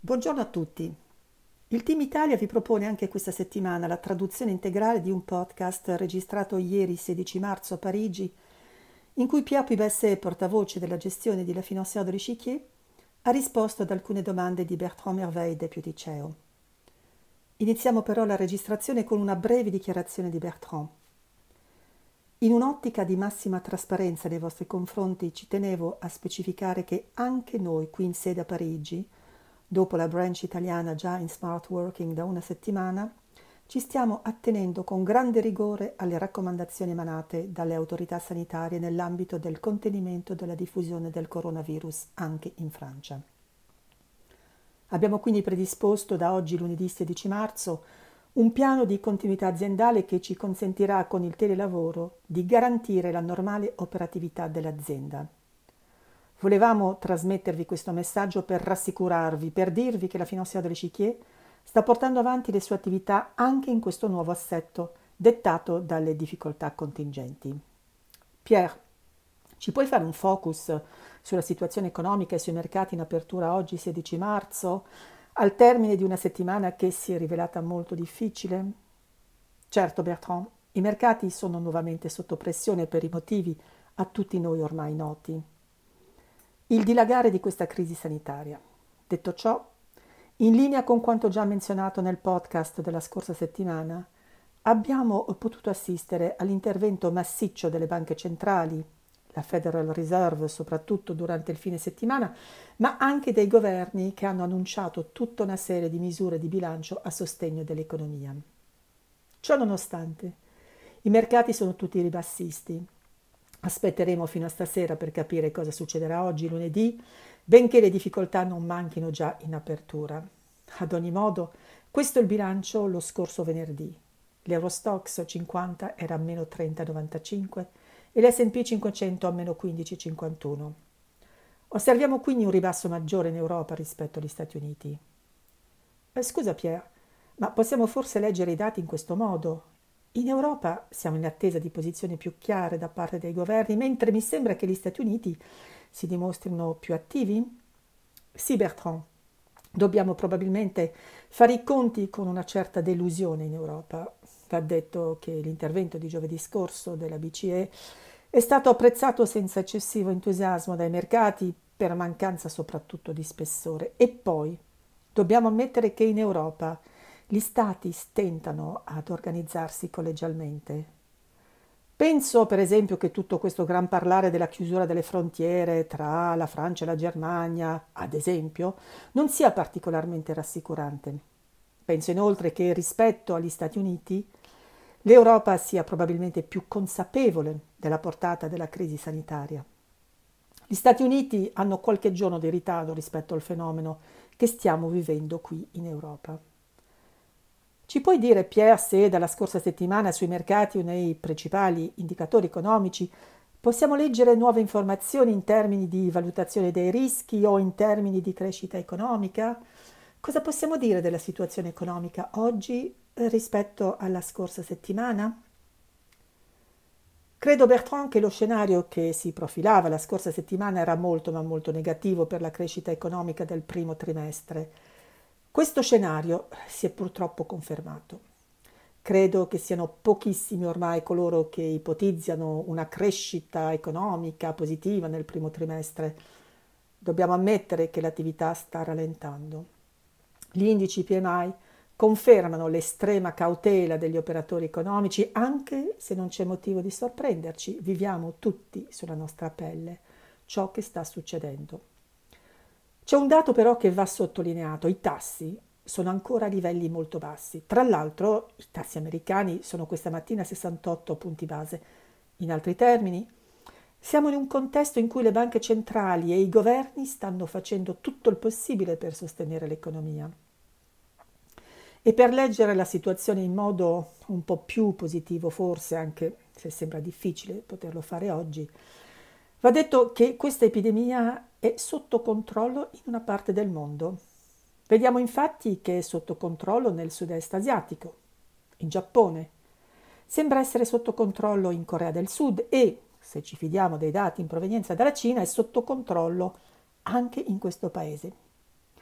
Buongiorno a tutti. Il Team Italia vi propone anche questa settimana la traduzione integrale di un podcast registrato ieri 16 marzo a Parigi, in cui Pierre Puy-Basset, portavoce della gestione di La Financière de l'Échiquier, ha risposto ad alcune domande di Bertrand Merveille, deputy CEO. Iniziamo però la registrazione con una breve dichiarazione di Bertrand. In un'ottica di massima trasparenza nei vostri confronti ci tenevo a specificare che anche noi qui in sede a Parigi, dopo la branch italiana già in smart working da una settimana, ci stiamo attenendo con grande rigore alle raccomandazioni emanate dalle autorità sanitarie nell'ambito del contenimento della diffusione del coronavirus anche in Francia. Abbiamo quindi predisposto da oggi, lunedì 16 marzo, un piano di continuità aziendale che ci consentirà con il telelavoro di garantire la normale operatività dell'azienda. Volevamo trasmettervi questo messaggio per rassicurarvi, per dirvi che la Financière de l'Échiquier sta portando avanti le sue attività anche in questo nuovo assetto dettato dalle difficoltà contingenti. Pierre, ci puoi fare un focus sulla situazione economica e sui mercati in apertura oggi 16 marzo, al termine di una settimana che si è rivelata molto difficile? Certo, Bertrand, i mercati sono nuovamente sotto pressione per i motivi a tutti noi ormai noti. Il dilagare di questa crisi sanitaria. Detto ciò, in linea con quanto già menzionato nel podcast della scorsa settimana, abbiamo potuto assistere all'intervento massiccio delle banche centrali, la Federal Reserve soprattutto durante il fine settimana, ma anche dei governi che hanno annunciato tutta una serie di misure di bilancio a sostegno dell'economia. Ciò nonostante, i mercati sono tutti ribassisti. Aspetteremo fino a stasera per capire cosa succederà oggi, lunedì, benché le difficoltà non manchino già in apertura. Ad ogni modo, questo è il bilancio lo scorso venerdì. L'Eurostoxx 50 era a meno 30,95 e l'S&P 500 a meno 15,51. Osserviamo quindi un ribasso maggiore in Europa rispetto agli Stati Uniti. Scusa Pierre, ma possiamo forse leggere i dati in questo modo? In Europa siamo in attesa di posizioni più chiare da parte dei governi, mentre mi sembra che gli Stati Uniti si dimostrino più attivi? Sì, Bertrand, dobbiamo probabilmente fare i conti con una certa delusione in Europa. Va detto che l'intervento di giovedì scorso della BCE è stato apprezzato senza eccessivo entusiasmo dai mercati per mancanza soprattutto di spessore. E poi dobbiamo ammettere che in Europa gli stati stentano ad organizzarsi collegialmente. Penso, per esempio, che tutto questo gran parlare della chiusura delle frontiere tra la Francia e la Germania, ad esempio, non sia particolarmente rassicurante. Penso inoltre che rispetto agli Stati Uniti l'Europa sia probabilmente più consapevole della portata della crisi sanitaria. Gli Stati Uniti hanno qualche giorno di ritardo rispetto al fenomeno che stiamo vivendo qui in Europa. Ci puoi dire, Pierre, se dalla scorsa settimana sui mercati o nei principali indicatori economici possiamo leggere nuove informazioni in termini di valutazione dei rischi o in termini di crescita economica? Cosa possiamo dire della situazione economica oggi rispetto alla scorsa settimana? Credo, Bertrand, che lo scenario che si profilava la scorsa settimana era molto ma molto negativo per la crescita economica del primo trimestre. Questo scenario si è purtroppo confermato. Credo che siano pochissimi ormai coloro che ipotizzano una crescita economica positiva nel primo trimestre. Dobbiamo ammettere che l'attività sta rallentando. Gli indici PMI confermano l'estrema cautela degli operatori economici, anche se non c'è motivo di sorprenderci. Viviamo tutti sulla nostra pelle ciò che sta succedendo. C'è un dato però che va sottolineato: i tassi sono ancora a livelli molto bassi. Tra l'altro i tassi americani sono questa mattina a 68 punti base. In altri termini, siamo in un contesto in cui le banche centrali e i governi stanno facendo tutto il possibile per sostenere l'economia. E per leggere la situazione in modo un po' più positivo, forse, anche se sembra difficile poterlo fare oggi, va detto che questa epidemia è sotto controllo in una parte del mondo. Vediamo infatti che è sotto controllo nel sud-est asiatico, in Giappone. Sembra essere sotto controllo in Corea del Sud e, se ci fidiamo dei dati in provenienza dalla Cina, è sotto controllo anche in questo paese.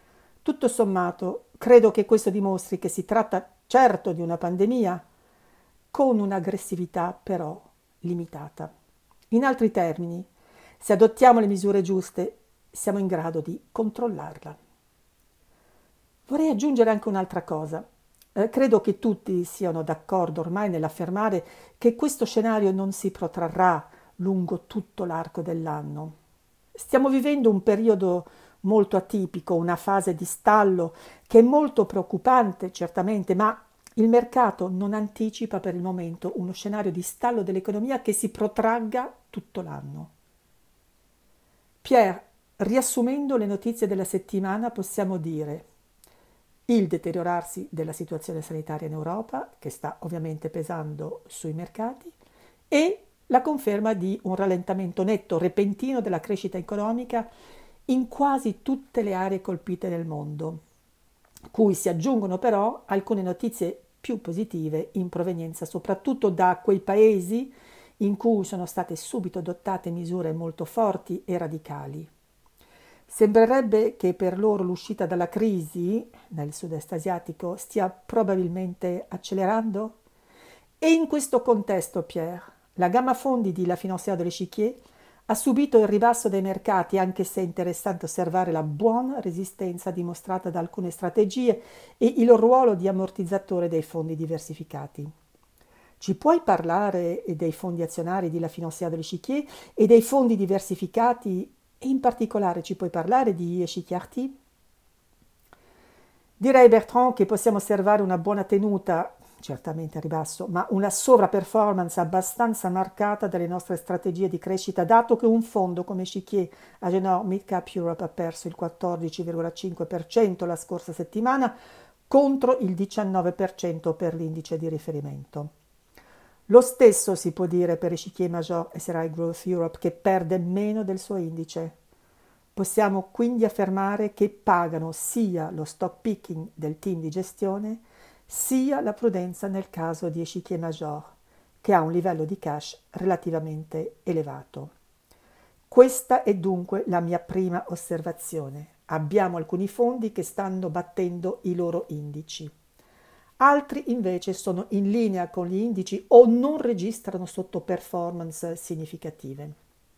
Tutto sommato, credo che questo dimostri che si tratta certo di una pandemia, con un'aggressività però limitata. In altri termini, se adottiamo le misure giuste, siamo in grado di controllarla. Vorrei aggiungere anche un'altra cosa. Credo che tutti siano d'accordo ormai nell'affermare che questo scenario non si protrarrà lungo tutto l'arco dell'anno. Stiamo vivendo un periodo molto atipico, una fase di stallo che è molto preoccupante, certamente, ma il mercato non anticipa per il momento uno scenario di stallo dell'economia che si protragga tutto l'anno. Pierre, riassumendo le notizie della settimana, possiamo dire il deteriorarsi della situazione sanitaria in Europa, che sta ovviamente pesando sui mercati, e la conferma di un rallentamento netto, repentino della crescita economica in quasi tutte le aree colpite nel mondo, cui si aggiungono però alcune notizie più positive in provenienza soprattutto da quei paesi in cui sono state subito adottate misure molto forti e radicali. Sembrerebbe che per loro l'uscita dalla crisi nel sud-est asiatico stia probabilmente accelerando. E in questo contesto, Pierre, la gamma fondi di La Financière de l'Échiquier ha subito il ribasso dei mercati, anche se è interessante osservare la buona resistenza dimostrata da alcune strategie e il ruolo di ammortizzatore dei fondi diversificati. Ci puoi parlare dei fondi azionari di La Financière de l'Échiquier e dei fondi diversificati e in particolare ci puoi parlare di Echiquier? Direi, Bertrand, che possiamo osservare una buona tenuta, certamente a ribasso, ma una sovraperformance abbastanza marcata dalle nostre strategie di crescita, dato che un fondo come Echiquier Agenor Mid Cap Europe ha perso il 14,5% la scorsa settimana contro il 19% per l'indice di riferimento. Lo stesso si può dire per Echiquier Major SRI Growth Europe, che perde meno del suo indice. Possiamo quindi affermare che pagano sia lo stock picking del team di gestione, sia la prudenza nel caso di Echiquier Major, che ha un livello di cash relativamente elevato. Questa è dunque la mia prima osservazione. Abbiamo alcuni fondi che stanno battendo i loro indici. Altri invece sono in linea con gli indici o non registrano sottoperformance significative.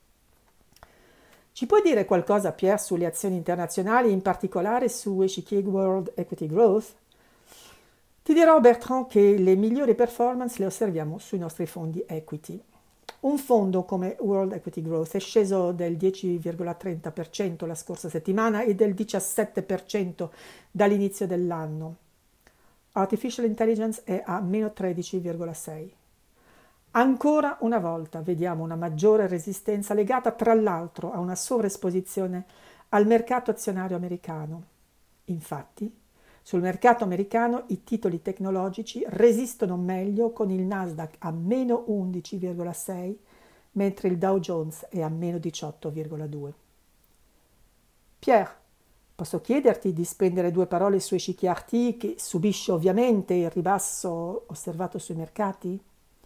Ci puoi dire qualcosa, Pierre, sulle azioni internazionali, in particolare su Echiquier World Equity Growth? Ti dirò, Bertrand, che le migliori performance le osserviamo sui nostri fondi equity. Un fondo come World Equity Growth è sceso del 10,30% la scorsa settimana e del 17% dall'inizio dell'anno. Artificial Intelligence è a meno 13,6%. Ancora una volta vediamo una maggiore resistenza legata tra l'altro a una sovraesposizione al mercato azionario americano. Infatti, sul mercato americano i titoli tecnologici resistono meglio con il Nasdaq a meno 11,6%, mentre il Dow Jones è a meno 18,2%. Pierre, posso chiederti di spendere due parole su Echiquier che subisce ovviamente il ribasso osservato sui mercati?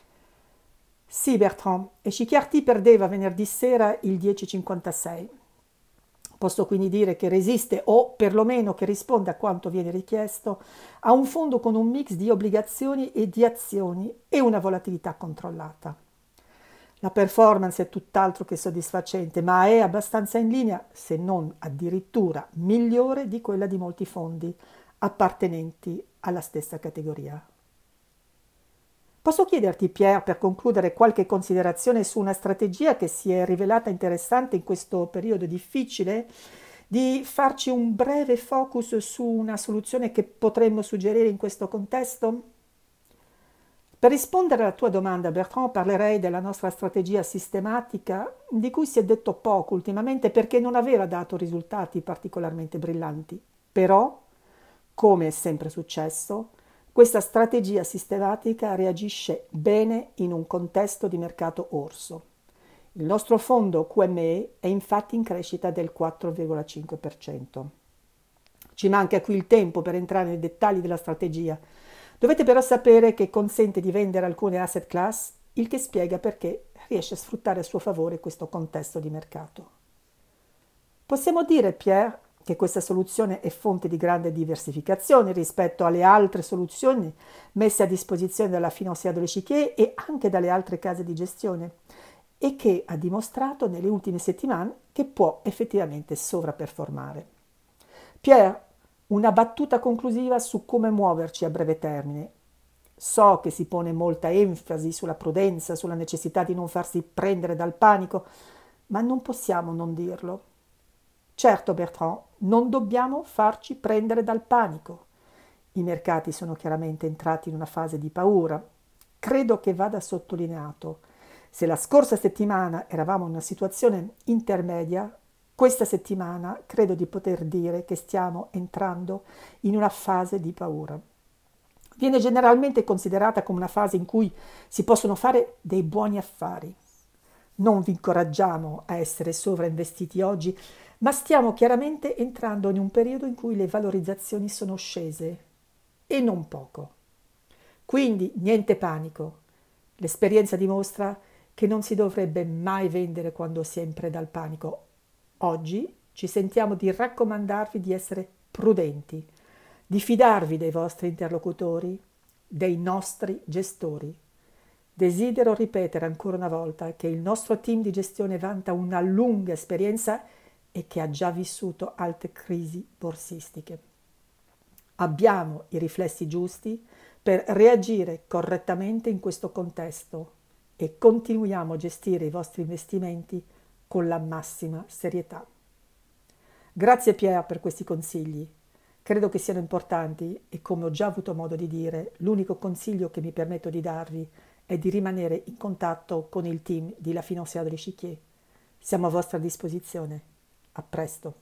Sì, Bertrand, Echiquier perdeva venerdì sera il 10,56. Posso quindi dire che resiste, o perlomeno che risponde a quanto viene richiesto, a un fondo con un mix di obbligazioni e di azioni e una volatilità controllata. La performance è tutt'altro che soddisfacente, ma è abbastanza in linea, se non addirittura migliore di quella di molti fondi appartenenti alla stessa categoria. Posso chiederti, Pierre, per concludere, qualche considerazione su una strategia che si è rivelata interessante in questo periodo difficile, di farci un breve focus su una soluzione che potremmo suggerire in questo contesto? Per rispondere alla tua domanda, Bertrand, parlerei della nostra strategia sistematica, di cui si è detto poco ultimamente perché non aveva dato risultati particolarmente brillanti. Però, come è sempre successo, questa strategia sistematica reagisce bene in un contesto di mercato orso. Il nostro fondo QME è infatti in crescita del 4,5%. Ci manca qui il tempo per entrare nei dettagli della strategia. Dovete però sapere che consente di vendere alcune asset class, il che spiega perché riesce a sfruttare a suo favore questo contesto di mercato. Possiamo dire, Pierre, che questa soluzione è fonte di grande diversificazione rispetto alle altre soluzioni messe a disposizione dalla Financière de l'Échiquier e anche dalle altre case di gestione e che ha dimostrato nelle ultime settimane che può effettivamente sovraperformare. Pierre, una battuta conclusiva su come muoverci a breve termine. So che si pone molta enfasi sulla prudenza, sulla necessità di non farsi prendere dal panico, ma non possiamo non dirlo. Certo, Bertrand, non dobbiamo farci prendere dal panico. I mercati sono chiaramente entrati in una fase di paura. Credo che vada sottolineato. Se la scorsa settimana eravamo in una situazione intermedia, questa settimana credo di poter dire che stiamo entrando in una fase di paura. Viene generalmente considerata come una fase in cui si possono fare dei buoni affari. Non vi incoraggiamo a essere sovrainvestiti oggi, ma stiamo chiaramente entrando in un periodo in cui le valorizzazioni sono scese, e non poco. Quindi niente panico. L'esperienza dimostra che non si dovrebbe mai vendere quando si è in preda al panico. Oggi ci sentiamo di raccomandarvi di essere prudenti, di fidarvi dei vostri interlocutori, dei nostri gestori. Desidero ripetere ancora una volta che il nostro team di gestione vanta una lunga esperienza e che ha già vissuto altre crisi borsistiche. Abbiamo i riflessi giusti per reagire correttamente in questo contesto e continuiamo a gestire i vostri investimenti con la massima serietà. Grazie Pierre per questi consigli. Credo che siano importanti e, come ho già avuto modo di dire, l'unico consiglio che mi permetto di darvi è di rimanere in contatto con il team di La Financière de l'Échiquier. Siamo a vostra disposizione. A presto.